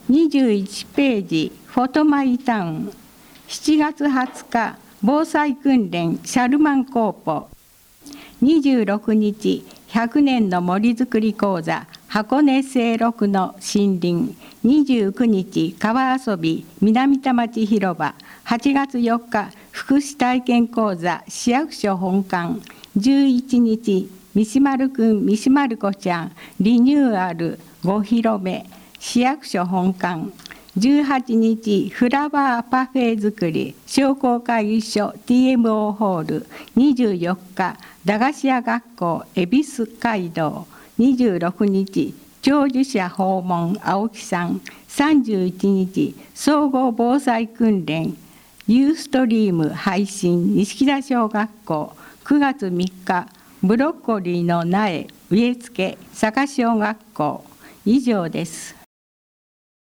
21ページフォトマイタウン。7月20日防災訓練シャルマンコーポ。26日100年の森づくり講座箱根清六の森林。29日川遊び南田町広場。8月4日福祉体験講座市役所本館。11日三島丸くん三島丸子ちゃんリニューアルご披露目市役所本館。18日フラワーパフェ作り商工会議所 TMO ホール。24日駄菓子屋学校恵比寿街道。26日長寿者訪問青木さん。31日総合防災訓練ユーストリーム配信錦田小学校。9月3日ブロッコリーの苗植え付け坂小学校。以上です。